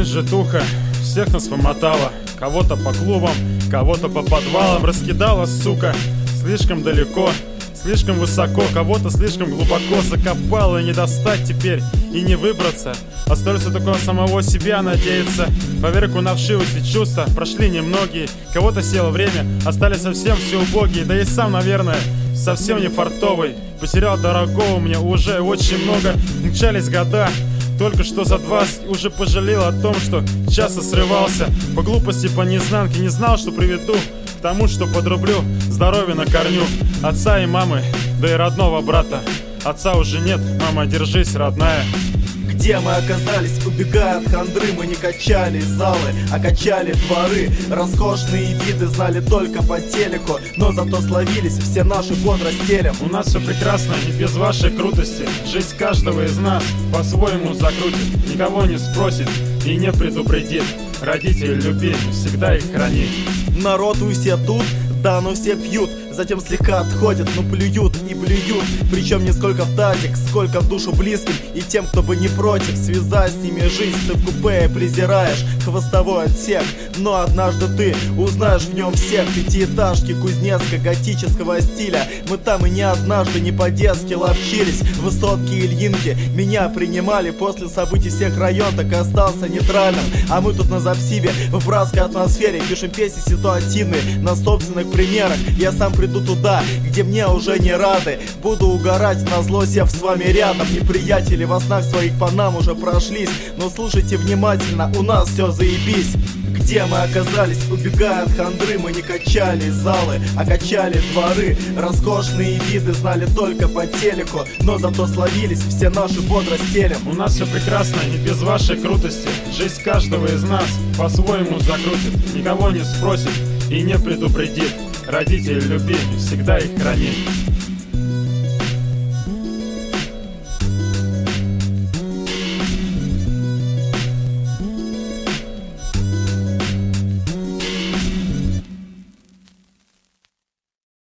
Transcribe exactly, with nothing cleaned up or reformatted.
житуха всех нас помотала. Кого-то по клубам, кого-то по подвалам раскидала, сука, слишком далеко, слишком высоко, кого-то слишком глубоко закопала. И не достать теперь, и не выбраться. Остается только на самого себя надеяться. Поверку на вшивость и чувства прошли немногие. Кого-то село время, остались совсем все убогие. Да и сам, наверное, совсем не фартовый. Потерял дорогого, мне уже очень много. Мчались года, только что за двадцать уже пожалел о том, что часто срывался. По глупости, по незнанке не знал, что приведу к тому, что подрублю здоровье на корню отца и мамы, да и родного брата. Отца уже нет, мама, держись, родная. Где мы оказались, убегая от хандры, мы не качали залы, а качали дворы. Роскошные виды знали только по телеку, но зато словились все наши бодростелем. У нас все прекрасно и без вашей крутости. Жизнь каждого из нас по-своему закрутит, никого не спросит и не предупредит. Родители, люби, всегда их храни. Народ у все тут, да, но все пьют, затем слегка отходят, но плюют и блюют. Причем не сколько в тазик, сколько в душу близким и тем, кто бы не против связать с ними жизнь. Ты в купе презираешь хвостовой отсек, но однажды ты узнаешь в нем всех. Пятиэтажки кузнецко-готического стиля, мы там и не однажды не по-детски ловчились. Высотки Ильинки меня принимали, после событий всех район так и остался нейтральным. А мы тут на Запсиве в братской атмосфере пишем песни ситуативные на собственных примерах. Я сам приду туда, где мне уже не рады, буду угорать назло, сев с вами рядом. Неприятели во снах своих по нам уже прошлись, но слушайте внимательно, у нас все заебись. Где мы оказались, убегая от хандры, мы не качали залы, а качали дворы. Роскошные виды знали только по телеку, но зато словились все наши бодростелем. У нас все прекрасно и без вашей крутости. Жизнь каждого из нас по-своему закрутит, никого не спросит и не предупредит. Родители, люби, всегда их храни.